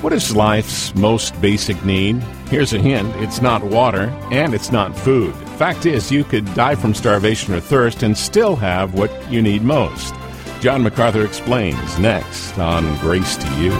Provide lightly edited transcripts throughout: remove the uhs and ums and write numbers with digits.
What is life's most basic need? Here's a hint. It's not water, and it's not food. Fact is, you could die from starvation or thirst and still have what you need most. John MacArthur explains next on Grace to You.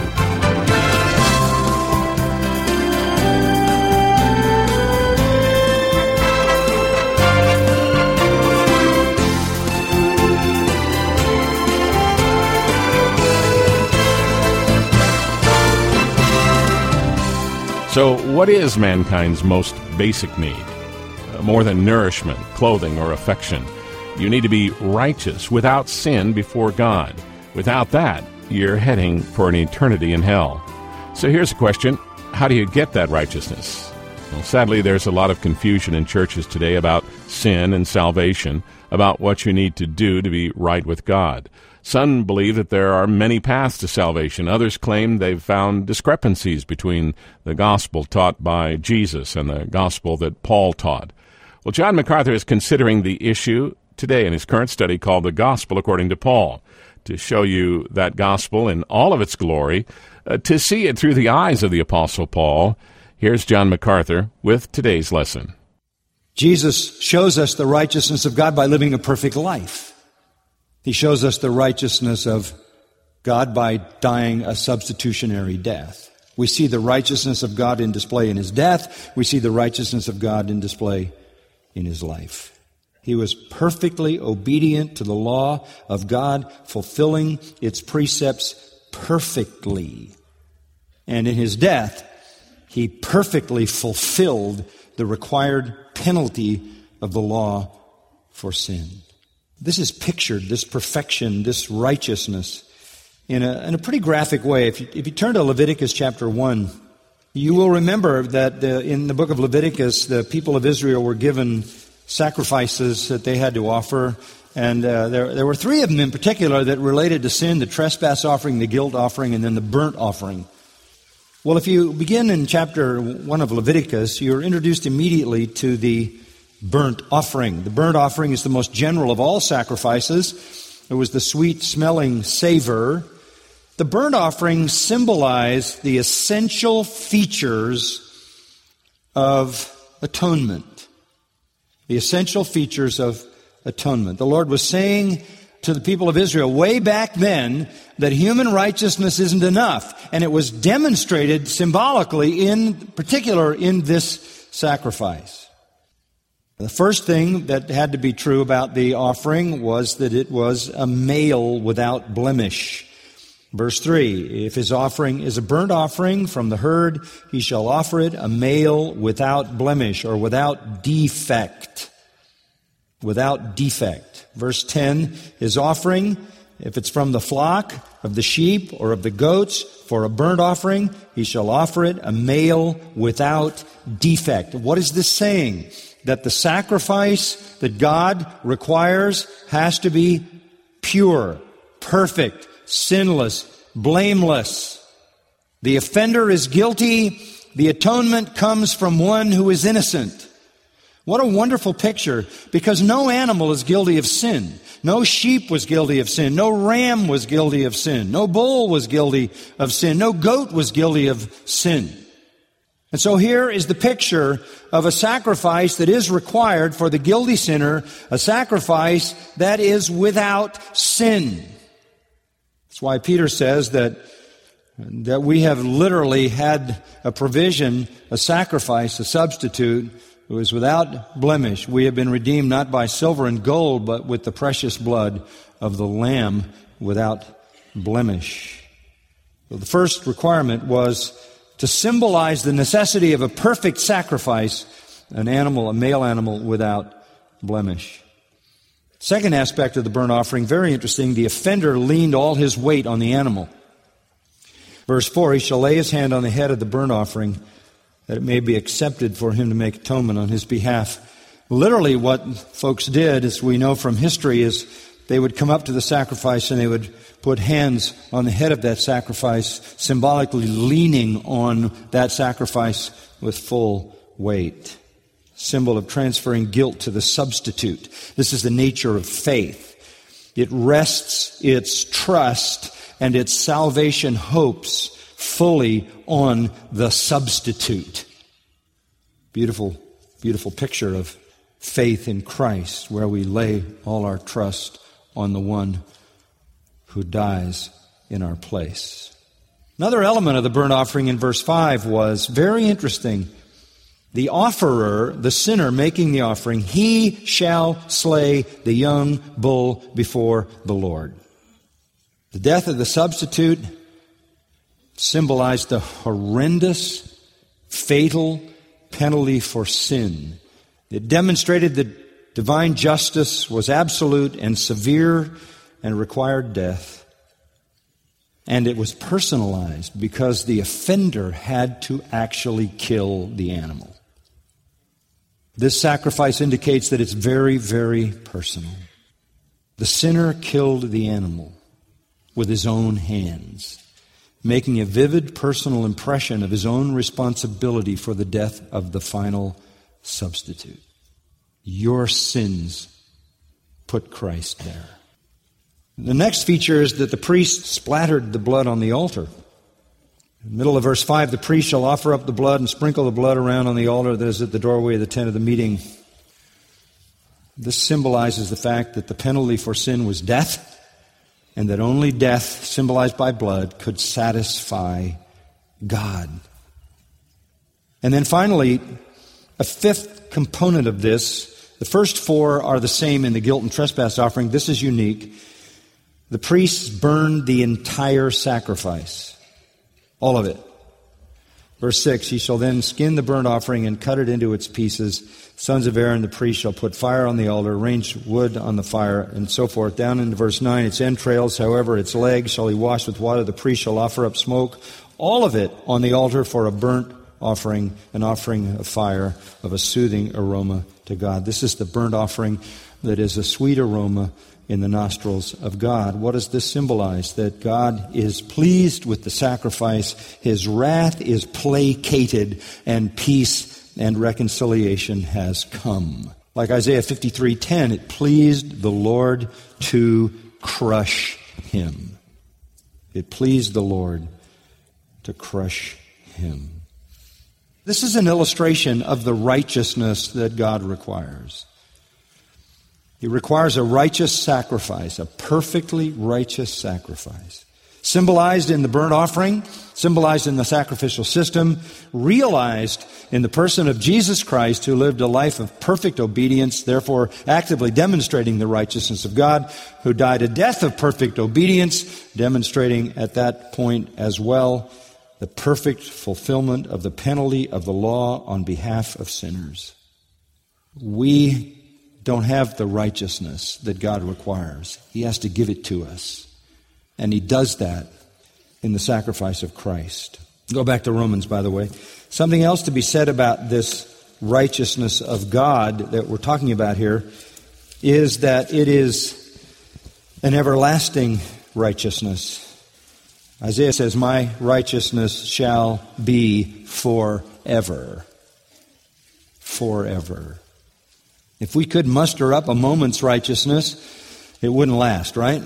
So, what is mankind's most basic need? More than nourishment, clothing, or affection. You need to be righteous, without sin, before God. Without that, you're heading for an eternity in hell. So here's a question. How do you get that righteousness? Well, sadly, there's a lot of confusion in churches today about sin and salvation, about what you need to do to be right with God. Some believe that there are many paths to salvation. Others claim they've found discrepancies between the gospel taught by Jesus and the gospel that Paul taught. Well, John MacArthur is considering the issue today in his current study called The Gospel According to Paul, to show you that gospel in all of its glory, to see it through the eyes of the Apostle Paul. Here's John MacArthur with today's lesson. Jesus shows us the righteousness of God by living a perfect life. He shows us the righteousness of God by dying a substitutionary death. We see the righteousness of God in display in His death. We see the righteousness of God in display in His life. He was perfectly obedient to the law of God, fulfilling its precepts perfectly. And in His death, He perfectly fulfilled the required penalty of the law for sin. This is pictured, this perfection, this righteousness, in a pretty graphic way. If you turn to Leviticus chapter 1, you will remember that in the book of Leviticus, the people of Israel were given sacrifices that they had to offer. And there were three of them in particular that related to sin: the trespass offering, the guilt offering, and then the burnt offering. Well, if you begin in chapter 1 of Leviticus, you're introduced immediately to the burnt offering. The burnt offering is the most general of all sacrifices. It was the sweet-smelling savor. The burnt offering symbolized the essential features of atonement. The essential features of atonement. The Lord was saying to the people of Israel way back then that human righteousness isn't enough. And it was demonstrated symbolically, in particular, in this sacrifice. The first thing that had to be true about the offering was that it was a male without blemish. Verse 3, if his offering is a burnt offering from the herd, he shall offer it a male without blemish, or without defect. Without defect. Verse 10, his offering, if it's from the flock, of the sheep, or of the goats, for a burnt offering, he shall offer it a male without defect. What is this saying? That the sacrifice that God requires has to be pure, perfect, sinless, blameless. The offender is guilty. The atonement comes from one who is innocent. What a wonderful picture, because no animal is guilty of sin. No sheep was guilty of sin. No ram was guilty of sin. No bull was guilty of sin. No goat was guilty of sin. And so here is the picture of a sacrifice that is required for the guilty sinner, a sacrifice that is without sin. That's why Peter says that we have literally had a provision, a sacrifice, a substitute who is without blemish. We have been redeemed not by silver and gold, but with the precious blood of the Lamb without blemish. So the first requirement was to symbolize the necessity of a perfect sacrifice, a male animal without blemish. Second aspect of the burnt offering, very interesting, the offender leaned all his weight on the animal. Verse 4, he shall lay his hand on the head of the burnt offering, that it may be accepted for him to make atonement on his behalf. Literally what folks did, as we know from history, is they would come up to the sacrifice and they would put hands on the head of that sacrifice, symbolically leaning on that sacrifice with full weight. Symbol of transferring guilt to the substitute. This is the nature of faith. It rests its trust and its salvation hopes fully on the substitute. Beautiful, beautiful picture of faith in Christ, where we lay all our trust on the one who dies in our place. Another element of the burnt offering in verse 5 was very interesting. The offerer, the sinner making the offering, he shall slay the young bull before the Lord. The death of the substitute symbolized the horrendous, fatal penalty for sin. It demonstrated that divine justice was absolute and severe and required death. And it was personalized because the offender had to actually kill the animal. This sacrifice indicates that it's very, very personal. The sinner killed the animal with his own hands, making a vivid personal impression of his own responsibility for the death of the final substitute. Your sins put Christ there. The next feature is that the priest splattered the blood on the altar. In the middle of verse 5, the priest shall offer up the blood and sprinkle the blood around on the altar that is at the doorway of the tent of the meeting. This symbolizes the fact that the penalty for sin was death, and that only death, symbolized by blood, could satisfy God. And then finally, a fifth component of this, the first four are the same in the guilt and trespass offering. This is unique. The priests burned the entire sacrifice. All of it. Verse 6, ye shall then skin the burnt offering and cut it into its pieces. Sons of Aaron, the priest, shall put fire on the altar, arrange wood on the fire, and so forth. Down into verse 9, its entrails, however, its legs shall he wash with water. The priest shall offer up smoke. All of it on the altar for a burnt offering, an offering of fire, of a soothing aroma to God. This is the burnt offering that is a sweet aroma in the nostrils of God. What does this symbolize? That God is pleased with the sacrifice, His wrath is placated, and peace and reconciliation has come. Like Isaiah 53:10, it pleased the Lord to crush him. It pleased the Lord to crush him. This is an illustration of the righteousness that God requires. He requires a righteous sacrifice, a perfectly righteous sacrifice. Symbolized in the burnt offering, symbolized in the sacrificial system, realized in the person of Jesus Christ, who lived a life of perfect obedience, therefore actively demonstrating the righteousness of God, who died a death of perfect obedience, demonstrating at that point as well the perfect fulfillment of the penalty of the law on behalf of sinners. We don't have the righteousness that God requires. He has to give it to us. And He does that in the sacrifice of Christ. Go back to Romans, by the way. Something else to be said about this righteousness of God that we're talking about here is that it is an everlasting righteousness. Isaiah says, my righteousness shall be forever. Forever. If we could muster up a moment's righteousness, it wouldn't last, right?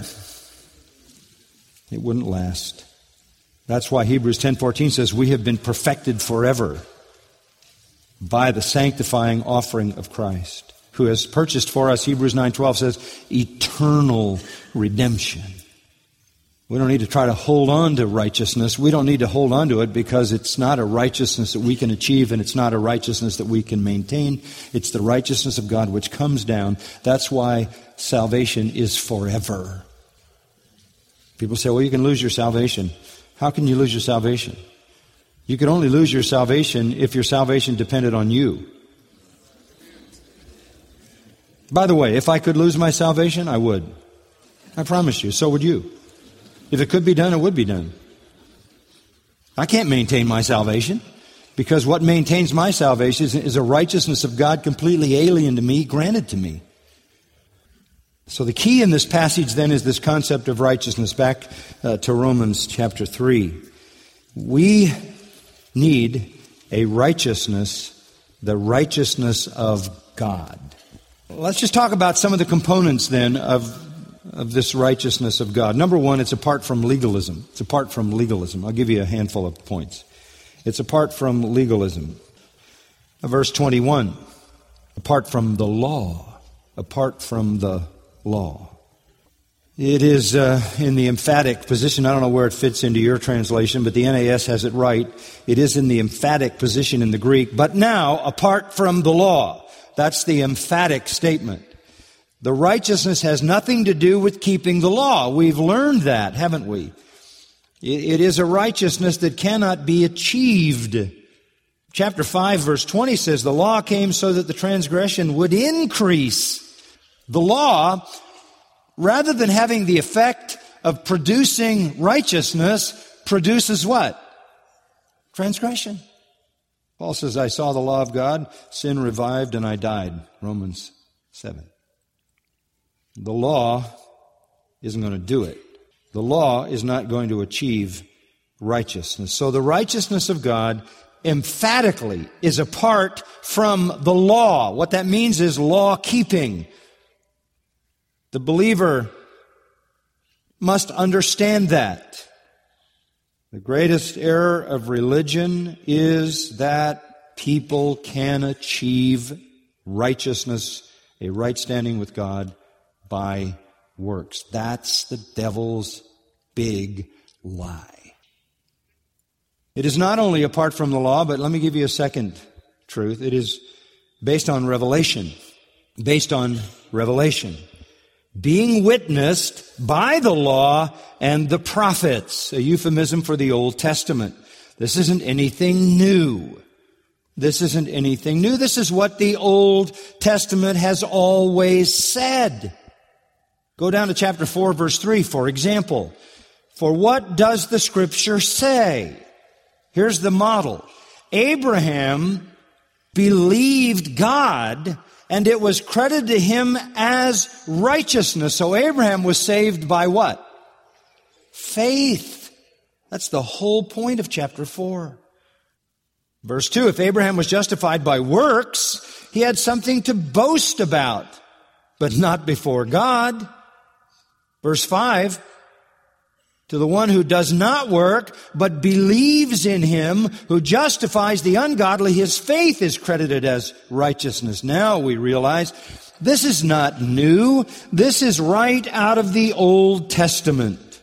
It wouldn't last. That's why Hebrews 10:14 says, we have been perfected forever by the sanctifying offering of Christ, who has purchased for us, Hebrews 9:12 says, eternal redemption. We don't need to try to hold on to righteousness. We don't need to hold on to it because it's not a righteousness that we can achieve, and it's not a righteousness that we can maintain. It's the righteousness of God which comes down. That's why salvation is forever. People say, well, you can lose your salvation. How can you lose your salvation? You could only lose your salvation if your salvation depended on you. By the way, if I could lose my salvation, I would. I promise you, so would you. If it could be done, it would be done. I can't maintain my salvation because what maintains my salvation is a righteousness of God completely alien to me, granted to me. So the key in this passage then is this concept of righteousness. Back to Romans chapter 3. We need a righteousness, the righteousness of God. Let's just talk about some of the components then of of this righteousness of God. Number one, it's apart from legalism. It's apart from legalism. I'll give you a handful of points. It's apart from legalism. Verse 21, apart from the law. Apart from the law. It is in the emphatic position. I don't know where it fits into your translation, but the NAS has it right. It is in the emphatic position in the Greek. But now, apart from the law. That's the emphatic statement. The righteousness has nothing to do with keeping the law. We've learned that, haven't we? It is a righteousness that cannot be achieved. Chapter 5, verse 20 says, the law came so that the transgression would increase. The law, rather than having the effect of producing righteousness, produces what? Transgression. Paul says, I saw the law of God, sin revived, and I died. Romans 7. The law isn't going to do it. The law is not going to achieve righteousness. So the righteousness of God emphatically is apart from the law. What that means is law keeping. The believer must understand that. The greatest error of religion is that people can achieve righteousness, a right standing with God, by works. That's the devil's big lie. It is not only apart from the law, but let me give you a second truth. It is based on revelation. Based on revelation. Being witnessed by the law and the prophets, a euphemism for the Old Testament. This isn't anything new. This isn't anything new. This is what the Old Testament has always said. Go down to chapter 4, verse 3, for example. For what does the Scripture say? Here's the model. Abraham believed God, and it was credited to him as righteousness. So Abraham was saved by what? Faith. That's the whole point of chapter 4. Verse 2, if Abraham was justified by works, he had something to boast about, but not before God. Verse 5, to the one who does not work, but believes in him who justifies the ungodly, his faith is credited as righteousness. Now we realize this is not new. This is right out of the Old Testament.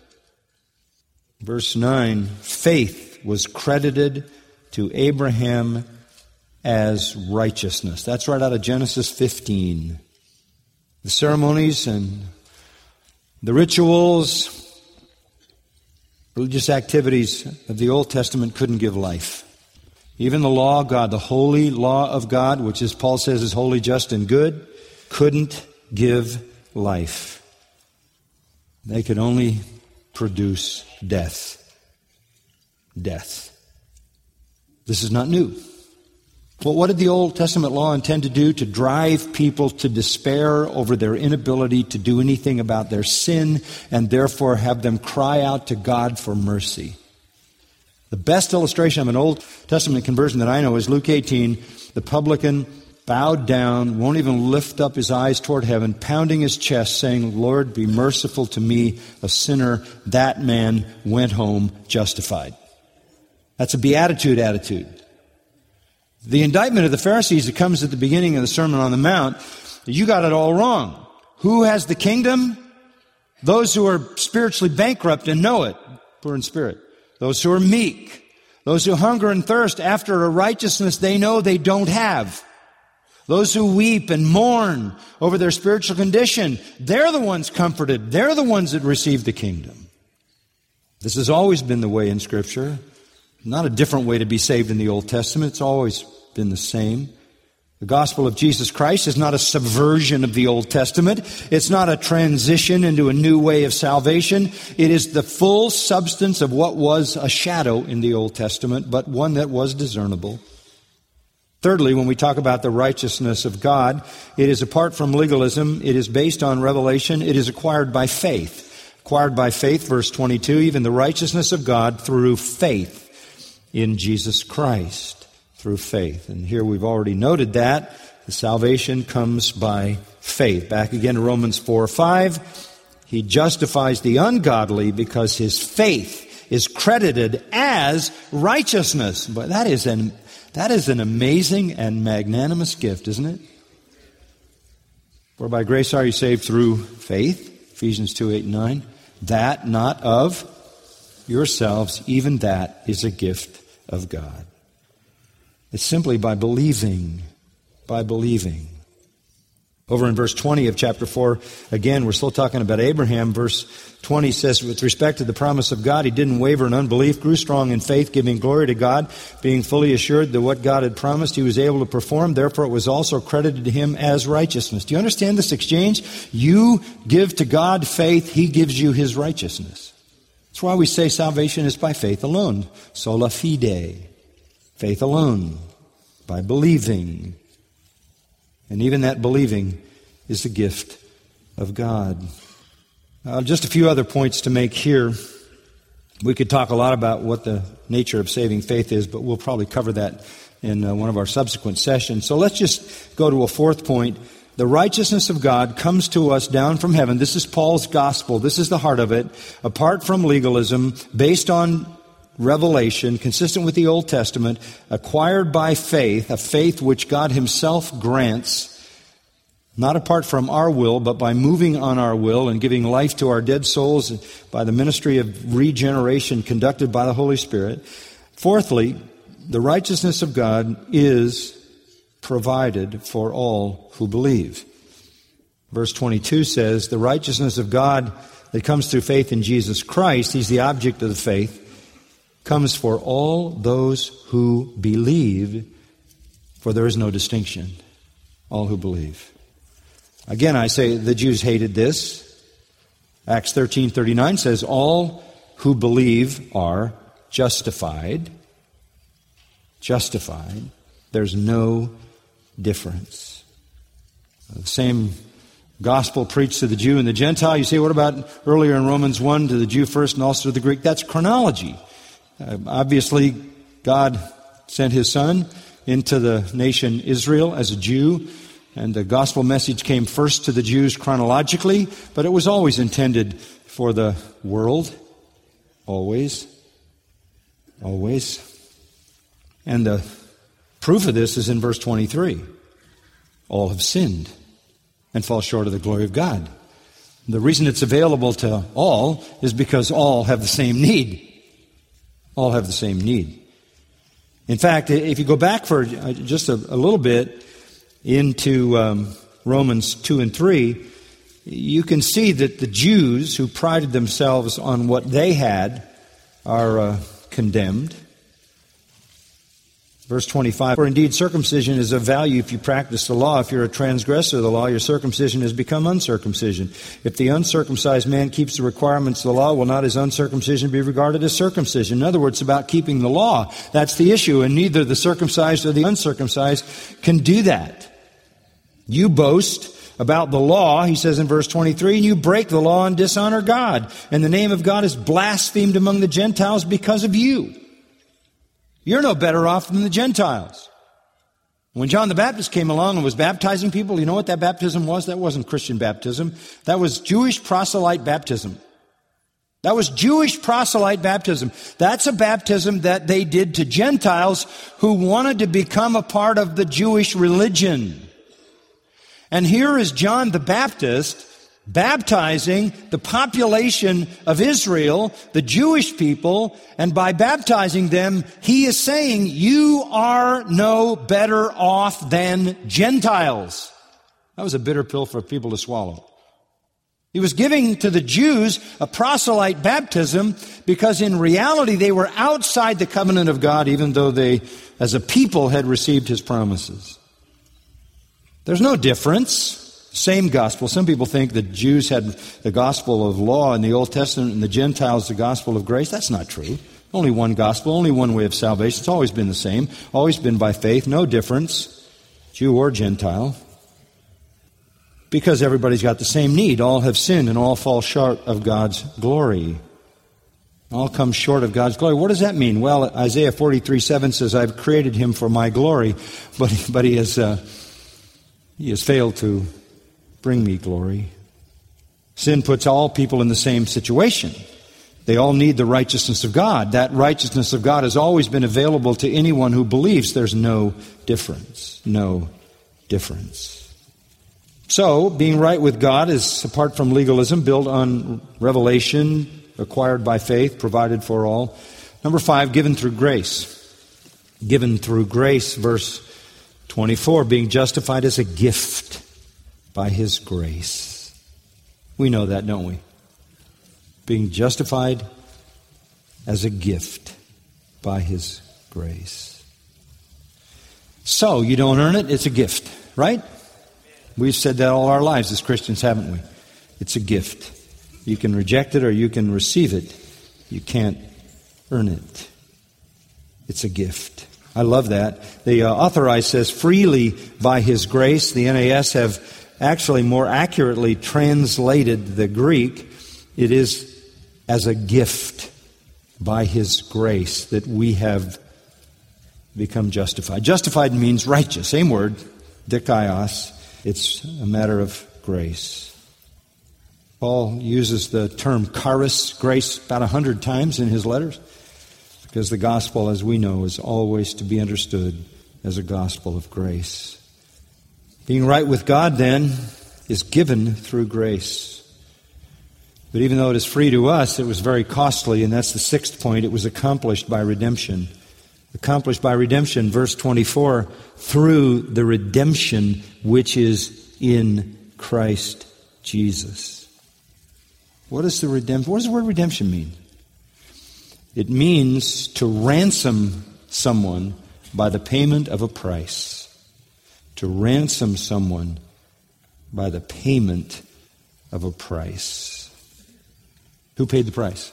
Verse 9, faith was credited to Abraham as righteousness. That's right out of Genesis 15. The ceremonies and the rituals, religious activities of the Old Testament couldn't give life. Even the law of God, the holy law of God, which as Paul says is holy, just, and good, couldn't give life. They could only produce death. Death. This is not new. Well, what did the Old Testament law intend to do? To drive people to despair over their inability to do anything about their sin and therefore have them cry out to God for mercy. The best illustration of an Old Testament conversion that I know is Luke 18. The publican bowed down, won't even lift up his eyes toward heaven, pounding his chest, saying, Lord, be merciful to me, a sinner. That man went home justified. That's a beatitude attitude. The indictment of the Pharisees that comes at the beginning of the Sermon on the Mount, you got it all wrong. Who has the kingdom? Those who are spiritually bankrupt and know it, poor in spirit. Those who are meek. Those who hunger and thirst after a righteousness they know they don't have. Those who weep and mourn over their spiritual condition, they're the ones comforted. They're the ones that receive the kingdom. This has always been the way in Scripture. Not a different way to be saved in the Old Testament. It's always been the same. The gospel of Jesus Christ is not a subversion of the Old Testament. It's not a transition into a new way of salvation. It is the full substance of what was a shadow in the Old Testament, but one that was discernible. Thirdly, when we talk about the righteousness of God, it is apart from legalism. It is based on revelation. It is acquired by faith. Acquired by faith, verse 22, even the righteousness of God through faith in Jesus Christ, through faith. And here we've already noted that. The salvation comes by faith. Back again to Romans 4:5. He justifies the ungodly because his faith is credited as righteousness. But that is an amazing and magnanimous gift, isn't it? For by grace are you saved through faith, Ephesians 2:8-9. That not of yourselves, even that is a gift of God. It's simply by believing. By believing. Over in verse 20 of chapter 4, again, we're still talking about Abraham. Verse 20 says, with respect to the promise of God, he didn't waver in unbelief, grew strong in faith, giving glory to God, being fully assured that what God had promised he was able to perform. Therefore, it was also credited to him as righteousness. Do you understand this exchange? You give to God faith, he gives you his righteousness. That's why we say salvation is by faith alone. Sola fide. Faith alone. By believing. And even that believing is the gift of God. Just a few other points to make here. We could talk a lot about what the nature of saving faith is, but we'll probably cover that in one of our subsequent sessions. So let's just go to a fourth point. The righteousness of God comes to us down from heaven. This is Paul's gospel. This is the heart of it. Apart from legalism, based on revelation, consistent with the Old Testament, acquired by faith, a faith which God himself grants, not apart from our will, but by moving on our will and giving life to our dead souls by the ministry of regeneration conducted by the Holy Spirit. Fourthly, the righteousness of God is provided for all who believe. Verse 22 says, the righteousness of God that comes through faith in Jesus Christ, he's the object of the faith, comes for all those who believe, for there is no distinction. All who believe. Again, I say the Jews hated this. Acts 13:39 says, all who believe are justified. Justified. There's no difference. The same gospel preached to the Jew and the Gentile. You say, what about earlier in Romans 1, to the Jew first and also to the Greek? That's chronology. Obviously, God sent his Son into the nation Israel as a Jew, and the gospel message came first to the Jews chronologically, but it was always intended for the world. Always. Always. And the proof of this is in verse 23. All have sinned and fall short of the glory of God. The reason it's available to all is because all have the same need. All have the same need. In fact, if you go back for just a little bit into Romans 2 and 3, you can see that the Jews who prided themselves on what they had are condemned. Verse 25, for indeed circumcision is of value if you practice the law. If you're a transgressor of the law, your circumcision has become uncircumcision. If the uncircumcised man keeps the requirements of the law, will not his uncircumcision be regarded as circumcision? In other words, it's about keeping the law. That's the issue, and neither the circumcised or the uncircumcised can do that. You boast about the law, he says in verse 23, and you break the law and dishonor God. And the name of God is blasphemed among the Gentiles because of you. You're no better off than the Gentiles. When John the Baptist came along and was baptizing people, you know what that baptism was? That wasn't Christian baptism. That was Jewish proselyte baptism. That was Jewish proselyte baptism. That's a baptism that they did to Gentiles who wanted to become a part of the Jewish religion. And here is John the Baptist baptizing the population of Israel, the Jewish people, and by baptizing them, he is saying, you are no better off than Gentiles. That was a bitter pill for people to swallow. He was giving to the Jews a proselyte baptism because in reality they were outside the covenant of God, even though they, as a people, had received his promises. There's no difference. Same gospel. Some people think the Jews had the gospel of law in the Old Testament and the Gentiles the gospel of grace. That's not true. Only one gospel, only one way of salvation. It's always been the same. Always been by faith. No difference, Jew or Gentile. Because everybody's got the same need. All have sinned and all fall short of God's glory. All come short of God's glory. What does that mean? Well, Isaiah 43:7 says, I've created him for my glory, but he has failed to bring me glory. Sin puts all people in the same situation. They all need the righteousness of God. That righteousness of God has always been available to anyone who believes. There's no difference. No difference. So, being right with God is, apart from legalism, built on revelation, acquired by faith, provided for all. Number 5, given through grace. Given through grace, verse 24, being justified as a gift by His grace. We know that, don't we? Being justified as a gift by His grace. So, you don't earn it, it's a gift, right? We've said that all our lives as Christians, haven't we? It's a gift. You can reject it or you can receive it. You can't earn it. It's a gift. I love that. The Authorized says, freely by His grace. The NAS have actually more accurately translated the Greek. It is as a gift by His grace that we have become justified. Justified means righteous. Same word, dikaios. It's a matter of grace. Paul uses the term charis, grace, about 100 times in his letters, because the gospel, as we know, is always to be understood as a gospel of grace. Being right with God, then, is given through grace. But even though it is free to us, it was very costly, and that's the 6th point. It was accomplished by redemption. Accomplished by redemption, verse 24, through the redemption which is in Christ Jesus. What does the word redemption mean? It means to ransom someone by the payment of a price. To ransom someone by the payment of a price. Who paid the price?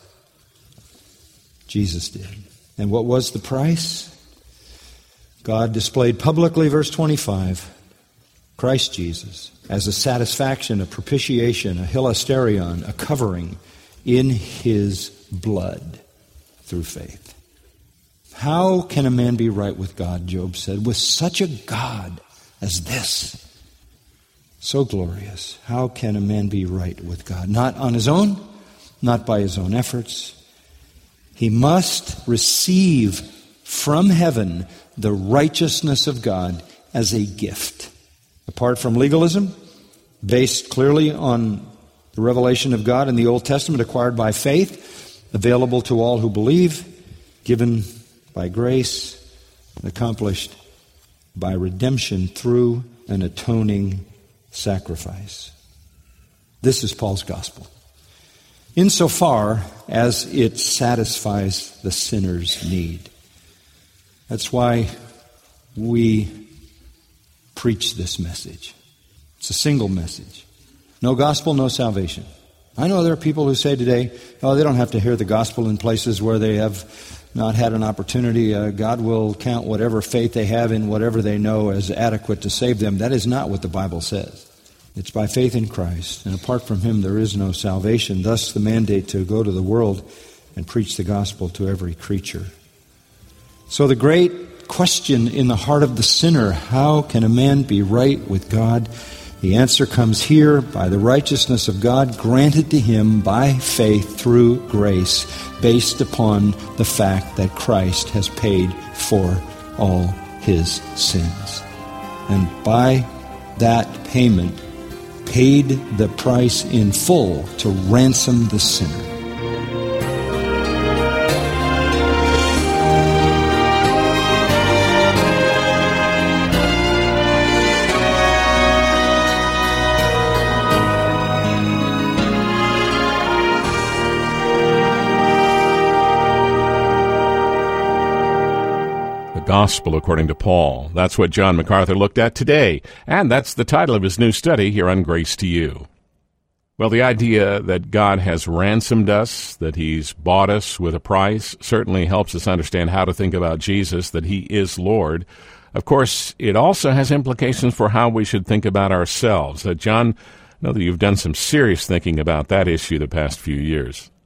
Jesus did. And what was the price? God displayed publicly, verse 25, Christ Jesus as a satisfaction, a propitiation, a hilasterion, a covering in His blood through faith. How can a man be right with God, Job said, with such a God as this? So glorious. How can a man be right with God? Not on his own, not by his own efforts. He must receive from heaven the righteousness of God as a gift. Apart from legalism, based clearly on the revelation of God in the Old Testament, acquired by faith, available to all who believe, given by grace, accomplished by redemption through an atoning sacrifice. This is Paul's gospel, insofar as it satisfies the sinner's need. That's why we preach this message. It's a single message. No gospel, no salvation. I know there are people who say today, they don't have to hear the gospel in places where they have not had an opportunity. God will count whatever faith they have in whatever they know as adequate to save them. That is not what the Bible says. It's by faith in Christ, and apart from Him there is no salvation. Thus the mandate to go to the world and preach the gospel to every creature. So the great question in the heart of the sinner, how can a man be right with God? The answer comes here, by the righteousness of God granted to him by faith through grace, based upon the fact that Christ has paid for all his sins. And by that payment, paid the price in full to ransom the sinner. Gospel according to Paul. That's what John MacArthur looked at today, and that's the title of his new study here on Grace to You. Well, the idea that God has ransomed us, that He's bought us with a price, certainly helps us understand how to think about Jesus, that He is Lord. Of course, it also has implications for how we should think about ourselves. John, I know that you've done some serious thinking about that issue the past few years.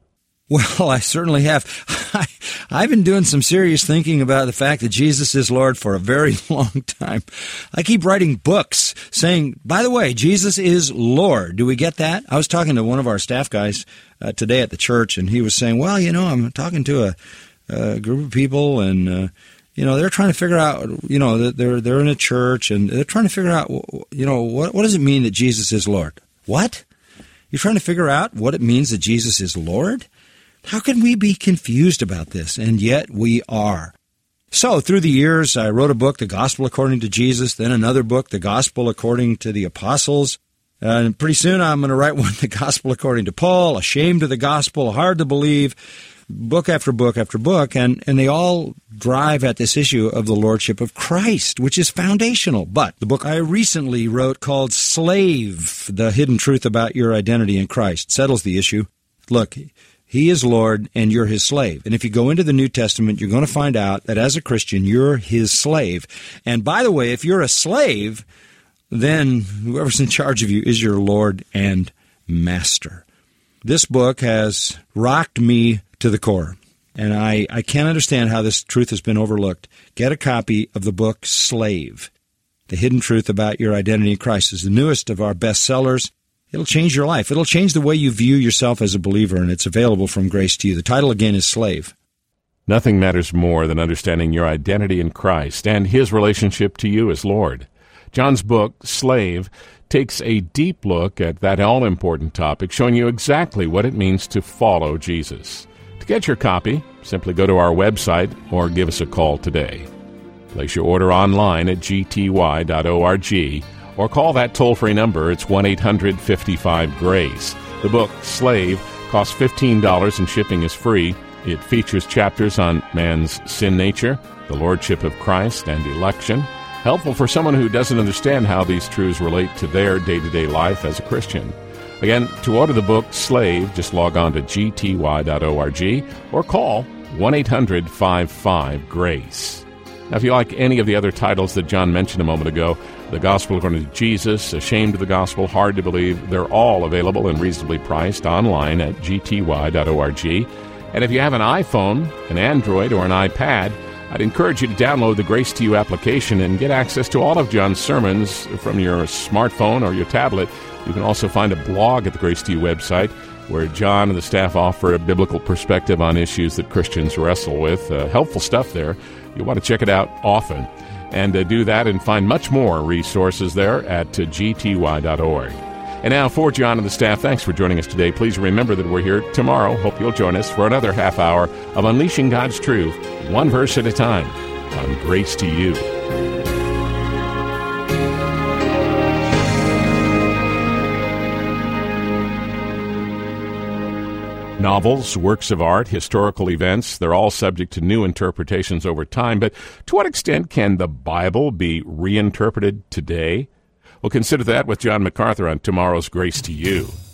Well, I certainly have. I've been doing some serious thinking about the fact that Jesus is Lord for a very long time. I keep writing books saying, by the way, Jesus is Lord. Do we get that? I was talking to one of our staff guys today at the church, and he was saying, well, I'm talking to a group of people, and they're trying to figure out, that they're in a church, and they're trying to figure out, what does it mean that Jesus is Lord? What? You're trying to figure out what it means that Jesus is Lord? How can we be confused about this? And yet we are. So through the years, I wrote a book, The Gospel According to Jesus, then another book, The Gospel According to the Apostles. And pretty soon I'm going to write one, The Gospel According to Paul, Ashamed of the Gospel, Hard to Believe, book after book after book. And they all drive at this issue of the Lordship of Christ, which is foundational. But the book I recently wrote called Slave, The Hidden Truth About Your Identity in Christ, settles the issue. Look, He is Lord, and you're His slave. And if you go into the New Testament, you're going to find out that as a Christian, you're His slave. And by the way, if you're a slave, then whoever's in charge of you is your Lord and Master. This book has rocked me to the core, and I can't understand how this truth has been overlooked. Get a copy of the book Slave, The Hidden Truth About Your Identity in Christ. It's the newest of our bestsellers. It'll change your life. It'll change the way you view yourself as a believer, and it's available from Grace to You. The title again is Slave. Nothing matters more than understanding your identity in Christ and His relationship to you as Lord. John's book, Slave, takes a deep look at that all-important topic, showing you exactly what it means to follow Jesus. To get your copy, simply go to our website or give us a call today. Place your order online at gty.org or call that toll-free number. It's 1-800-55-GRACE. The book, Slave, costs $15 and shipping is free. It features chapters on man's sin nature, the Lordship of Christ, and election. Helpful for someone who doesn't understand how these truths relate to their day-to-day life as a Christian. Again, to order the book, Slave, just log on to gty.org or call 1-800-55-GRACE. Now, if you like any of the other titles that John mentioned a moment ago, The Gospel According to Jesus, Ashamed of the Gospel, Hard to Believe, they're all available and reasonably priced online at gty.org. And if you have an iPhone, an Android, or an iPad, I'd encourage you to download the Grace to You application and get access to all of John's sermons from your smartphone or your tablet. You can also find a blog at the Grace to You website where John and the staff offer a biblical perspective on issues that Christians wrestle with. Helpful stuff there. You'll want to check it out often. And do that and find much more resources there at gty.org. And now for John and the staff, thanks for joining us today. Please remember that we're here tomorrow. Hope you'll join us for another half hour of Unleashing God's Truth, one verse at a time, on Grace to You. Novels, works of art, historical events, they're all subject to new interpretations over time. But to what extent can the Bible be reinterpreted today? We'll consider that with John MacArthur on tomorrow's Grace to You.